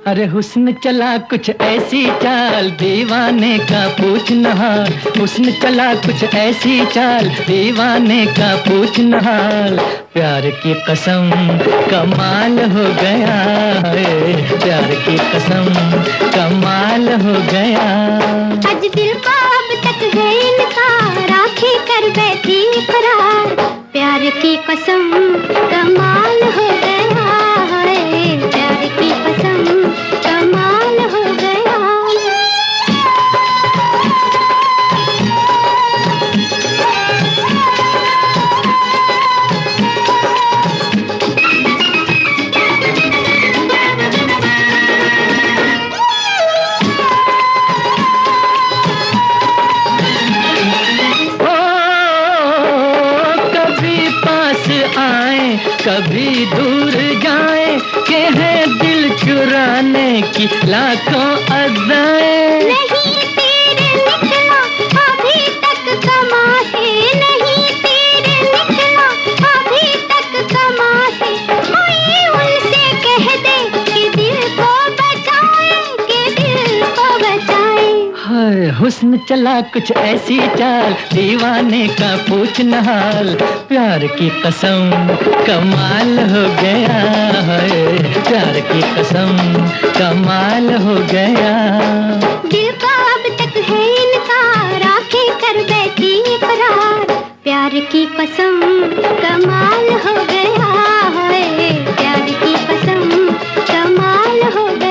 अरे हुस्न चला कुछ ऐसी चाल, दीवाने का पूछ न हाल। हुस्न चला कुछ ऐसी चाल, दीवाने का पूछ न हाल। प्यार की कसम कमाल हो गया है, प्यार की कसम कमाल हो गया। आज दिल को अब तक है इनकार, आंखें कर बैठी करार। प्यार की कसम कमाल हो गया है, प्यार की कसम कमाल हो गया। आए कभी दूर जाए, के है दिल चुराने की लाखों अदाएं। नहीं तीर निकला अभी तक कमा से, नहीं तीर निकला अभी तक कमा से। कोई उनसे कह दे कि दिल को बचाए, कि दिल को बचाए। हाय हुस्न चला कुछ ऐसी चाल, दीवाने का पूछ न हाल। प्यार की कसम कमाल हो गया है, प्यार की कसम कमाल हो गया। दिल का अब तक है इनकार, आंखें कर बैठी करार। प्यार की कसम कमाल हो गया है, प्यार की कसम कमाल हो गया।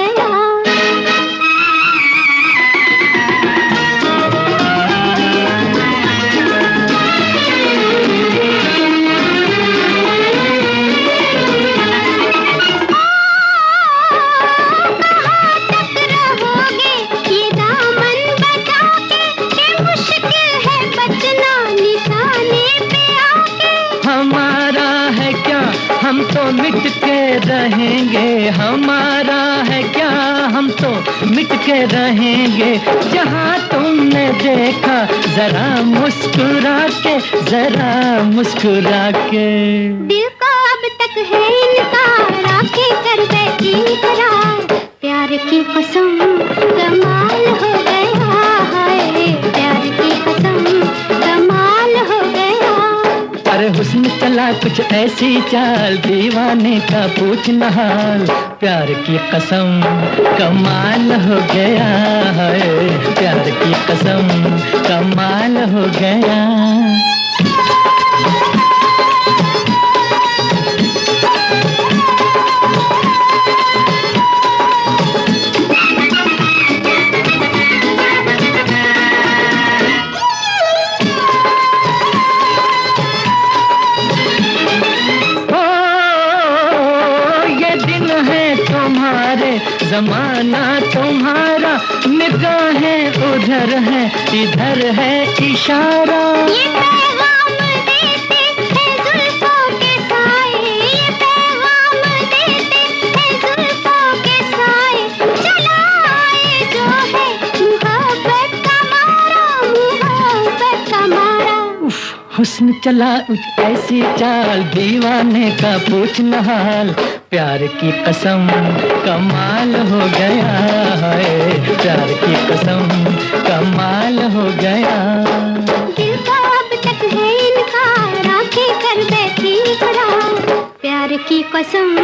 हम तो मिट के रहेंगे, हमारा है क्या, हम तो मिट के रहेंगे। जहाँ तुमने देखा जरा मुस्कुरा के, जरा मुस्कुरा के। दिल को अब तक है इनकार, आंखें कर बैठी करार। प्यार की कसम कमाल हो गया है, प्यार की कसम कमाल हो गया। अरे हुस्न चला कुछ ऐसी चाल, दीवाने का पूछ न हाल। प्यार की कसम कमाल हो गया है, प्यार की कसम कमाल हो गया। जमाना तुम्हारा, निगाहें उधर है इधर है इशारा। ये पैगाम देते हैं जुल्फों के साए, ये पैगाम देते हैं जुल्फों के साए। चला आए जो है मोहब्बत का मारा, मोहब्बत का मारा। हुस्न चला ऐसी चाल, दीवाने का पूछ न हाल। प्यार की कसम कमाल हो गया है, प्यार की कसम कमाल हो गया। दिल का अब तक है इनकार, आंखें कर बैठी करार। प्यार की कसम